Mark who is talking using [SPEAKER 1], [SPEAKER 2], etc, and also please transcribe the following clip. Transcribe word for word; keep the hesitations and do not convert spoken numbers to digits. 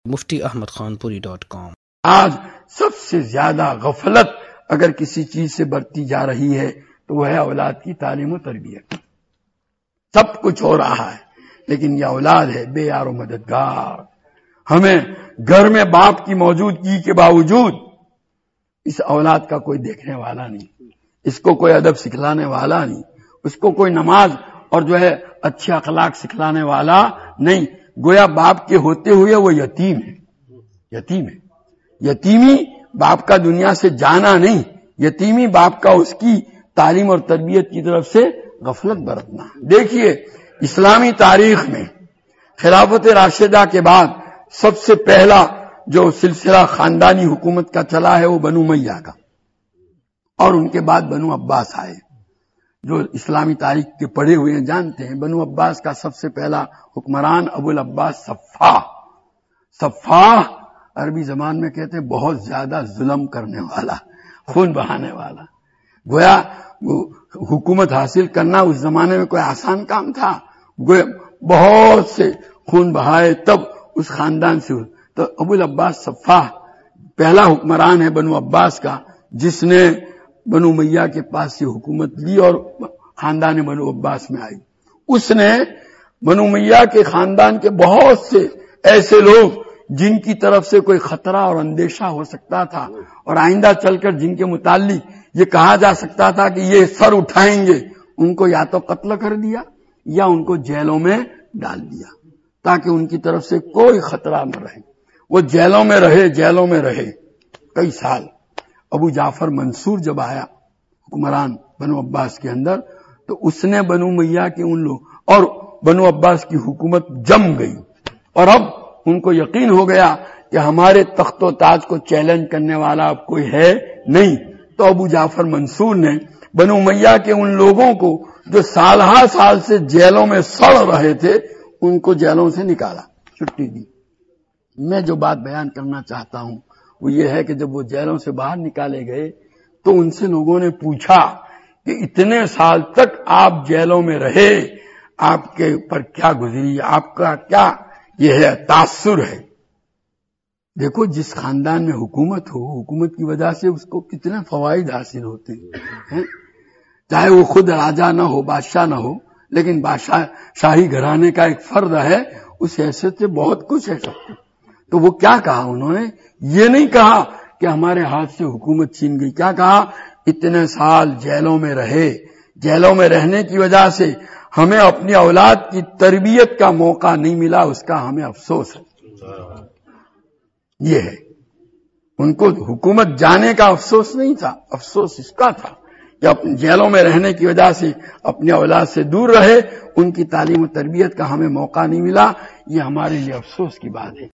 [SPEAKER 1] مفتی احمد خان پوری dot com.
[SPEAKER 2] آج سب سے زیادہ غفلت اگر کسی چیز سے برتی جا رہی ہے تو وہ ہے اولاد کی تعلیم و تربیت۔ سب کچھ ہو رہا ہے لیکن یہ اولاد ہے بے یار و مددگار۔ ہمیں گھر میں باپ کی موجودگی کے باوجود اس اولاد کا کوئی دیکھنے والا نہیں، اس کو کوئی ادب سکھلانے والا نہیں، اس کو کوئی نماز اور جو ہے اچھے اخلاق سکھلانے والا نہیں۔ گویا باپ کے ہوتے ہوئے وہ یتیم ہے، یتیم ہے۔ یتیمی باپ کا دنیا سے جانا نہیں، یتیمی باپ کا اس کی تعلیم اور تربیت کی طرف سے غفلت برتنا۔ دیکھیے اسلامی تاریخ میں خلافت راشدہ کے بعد سب سے پہلا جو سلسلہ خاندانی حکومت کا چلا ہے وہ بنو امیہ کا، اور ان کے بعد بنو عباس آئے۔ جو اسلامی تاریخ کے پڑھے ہوئے ہیں جانتے ہیں بنو عباس کا سب سے پہلا حکمران ابو العباس صفاح۔ صفاح عربی زبان میں کہتے ہیں بہت زیادہ ظلم کرنے والا، خون بہانے والا۔ گویا حکومت حاصل کرنا اس زمانے میں کوئی آسان کام تھا؟ گویا بہت سے خون بہائے تب اس خاندان سے۔ تو ابو العباس صفاح پہلا حکمران ہے بنو عباس کا جس نے بنو امیہ کے پاس سے حکومت لی اور خاندان بنو عباس میں آئی۔ اس نے بنو امیہ کے خاندان کے بہت سے ایسے لوگ جن کی طرف سے کوئی خطرہ اور اندیشہ ہو سکتا تھا اور آئندہ چل کر جن کے متعلق یہ کہا جا سکتا تھا کہ یہ سر اٹھائیں گے، ان کو یا تو قتل کر دیا یا ان کو جیلوں میں ڈال دیا تاکہ ان کی طرف سے کوئی خطرہ نہ رہے۔ وہ جیلوں میں رہے جیلوں میں رہے کئی سال۔ ابو جعفر منصور جب آیا حکمران بنو عباس کے اندر تو اس نے بنو امیہ کے ان لوگ اور بنو عباس کی حکومت جم گئی، اور اب ان کو یقین ہو گیا کہ ہمارے تخت و تاج کو چیلنج کرنے والا اب کوئی ہے نہیں۔ تو ابو جعفر منصور نے بنو امیہ کے ان لوگوں کو جو سال ہا سال سے جیلوں میں سڑ رہے تھے ان کو جیلوں سے نکالا، چھٹی دی۔ میں جو بات بیان کرنا چاہتا ہوں وہ یہ ہے کہ جب وہ جیلوں سے باہر نکالے گئے تو ان سے لوگوں نے پوچھا کہ اتنے سال تک آپ جیلوں میں رہے، آپ کے پر کیا گزری، آپ کا کیا یہ ہے تاثر ہے؟ دیکھو جس خاندان میں حکومت ہو، حکومت کی وجہ سے اس کو کتنے فوائد حاصل ہوتے ہیں، چاہے وہ خود راجا نہ ہو، بادشاہ نہ ہو، لیکن بادشاہ شاہی گھرانے کا ایک فرد ہے، اس حیثیت سے بہت کچھ ہے سب کچھ۔ تو وہ کیا کہا انہوں نے؟ یہ نہیں کہا کہ ہمارے ہاتھ سے حکومت چھین گئی، کیا کہا؟ اتنے سال جیلوں میں رہے، جیلوں میں رہنے کی وجہ سے ہمیں اپنی اولاد کی تربیت کا موقع نہیں ملا، اس کا ہمیں افسوس ہے۔ یہ ہے، ان کو حکومت جانے کا افسوس نہیں تھا، افسوس اس کا تھا کہ اپنے جیلوں میں رہنے کی وجہ سے اپنی اولاد سے دور رہے، ان کی تعلیم و تربیت کا ہمیں موقع نہیں ملا، یہ ہمارے لیے افسوس کی بات ہے۔